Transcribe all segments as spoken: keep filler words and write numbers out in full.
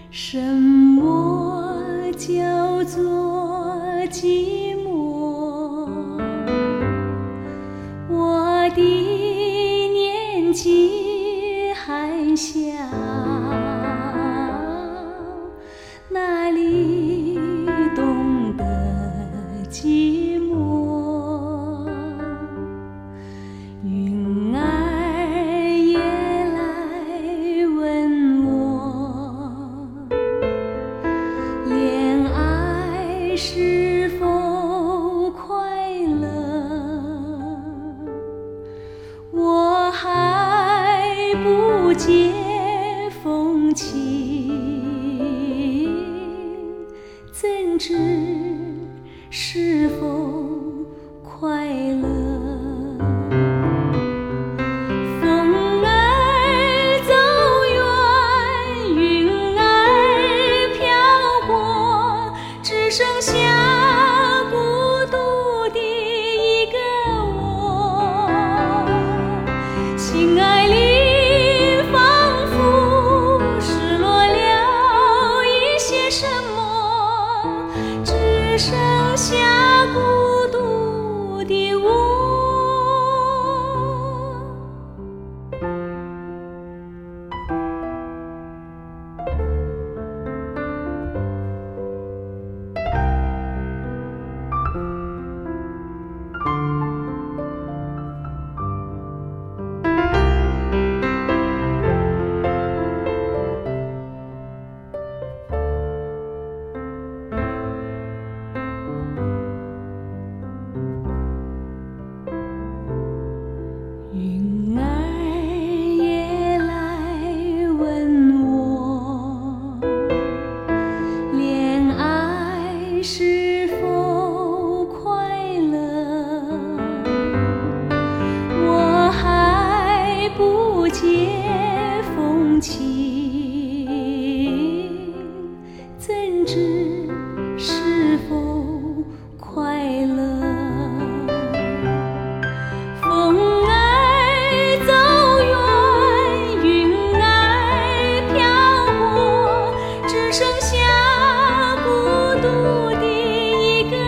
什么叫做寂寞？我的年纪还小，哪里懂得寂寞？云儿也来问我，恋爱是否快乐？我还不解风情，怎知是否快乐？风儿走远，云儿飘过，只剩下孤独的一个我。心爱里仿佛失落了一些什么，只剩下孤独的我。云儿也来问我，恋爱是否快乐？我还不解风情，怎知是否快乐？风儿走远，云儿飘过，只剩下孤独的一个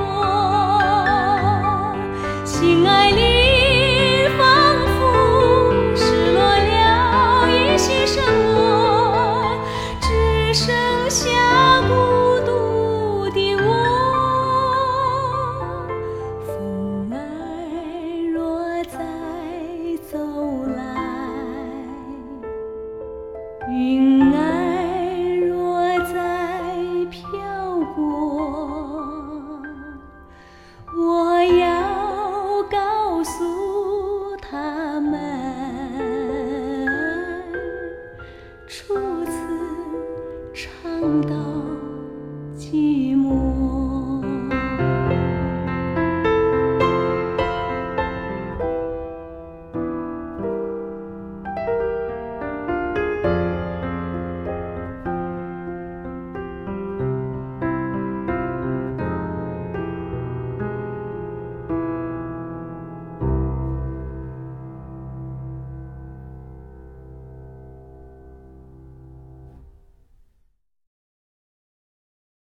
我。心爱里仿佛失落了一些什么，只剩下孤独的我。风儿若再走来，云儿若再飘过，我要告诉他们，初次尝到